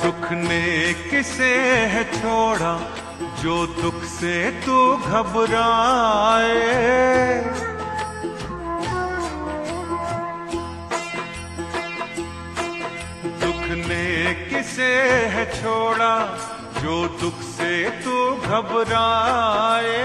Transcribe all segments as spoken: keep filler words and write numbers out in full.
दुख ने किसे है छोड़ा जो दुख से तू घबराए। दुख ने किसे है छोड़ा जो दुख से तू घबराए।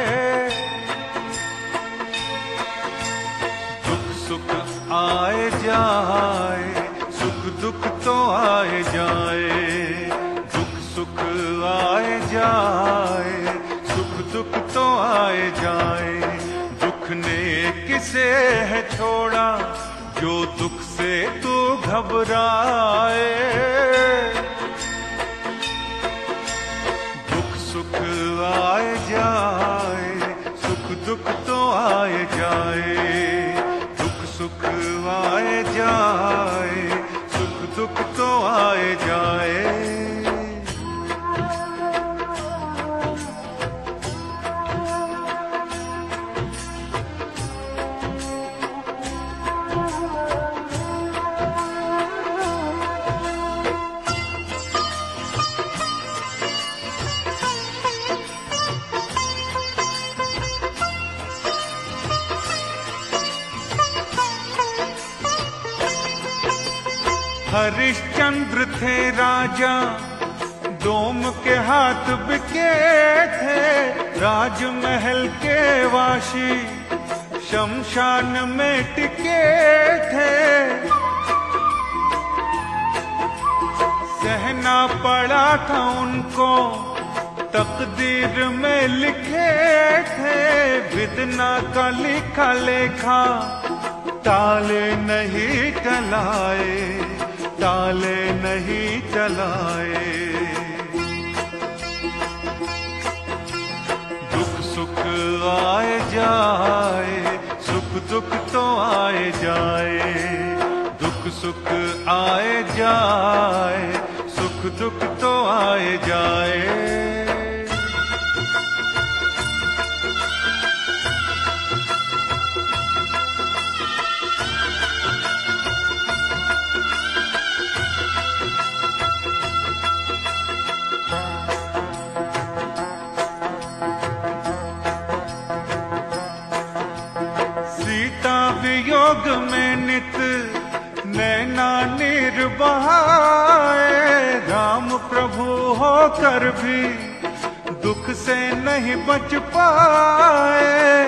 दुख सुख आए जाए, सुख दुख तो आए जाए। दुख सुख आए जाए, सुख दुख तो आए जाए। दुख ने किसे है छोड़ा जो दुख से तू घबराए। दुख सुख आए जाए, सुख दुख तो आए जाए। दुख सुख आए जाए, सुख दुख तो आए जाए। हरिश्चंद्र थे राजा, डोम के हाथ बिके थे। राजमहल के वाशी शमशान में टिके थे। सहना पड़ा था उनको, तकदीर में लिखे थे। विदना का लिखा लेखा ताले नहीं टलाए, ताले नहीं टलाए। दुख सुख आए जाए, सुख दुख तो आए जाए। दुख सुख आए जाए, सुख दुख तो आए जाए। वियोग में नित नैना नीर बहाए। राम प्रभु होकर भी दुख से नहीं बच पाए।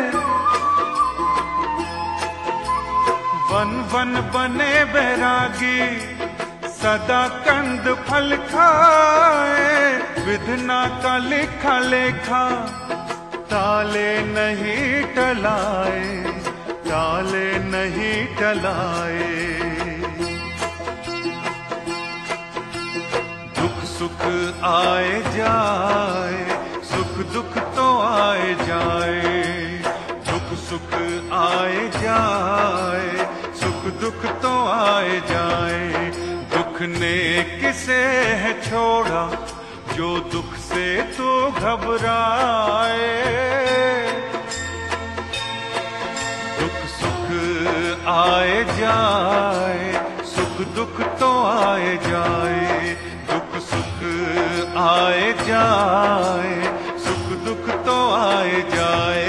वन वन बने बैरागी सदा कंद फल खाए। विधना का लिखा लेखा ताले नहीं टलाए, ताले नहीं टलाए। दुख सुख आए जाए, सुख दुख तो आए जाए। दुख सुख आए जाए, सुख दुख तो आए जाए। दुख ने किसे है छोड़ा जो दुख से तो घबराए। आए जाए, सुख दुख तो आए जाए। दुख सुख आए जाए, सुख दुख तो आए जाए।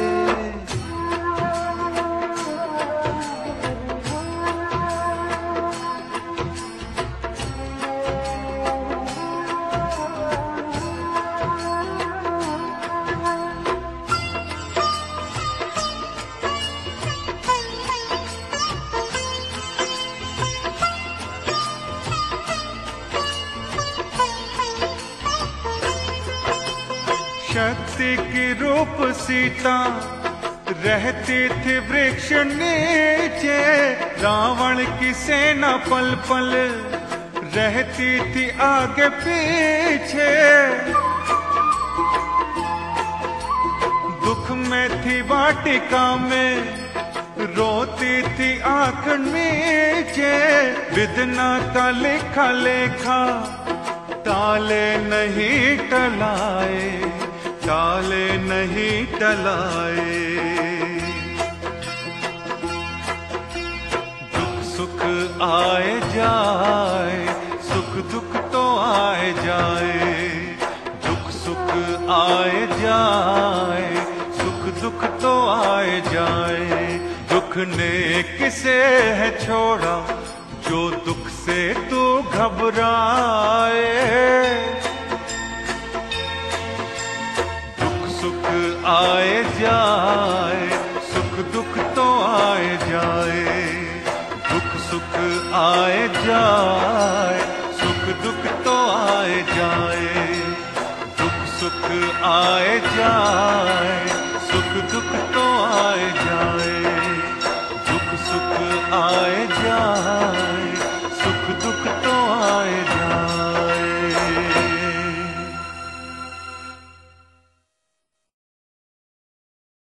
शक्ति की रूप सीता रहती थी वृक्ष नीचे। रावण की सेना पल पल रहती थी आगे पीछे। दुख में थी वाटिका में रोती थी आंख नीचे। विधना का लिखा लेखा ताले नहीं टलाए, ताले नहीं टलाए। दुख सुख आए जाए, सुख सुख दुख तो आए जाए, दुख सुख आए जाए, सुख दुख तो आए जाए। दुख ने किसे है छोड़ा जो दुख से तू घबराए। दुख सुख आए जाए, सुख दुख तो आए जाए, दुख सुख आए जाए, सुख दुख तो आए जाए, दुख सुख आए जाए, सुख दुख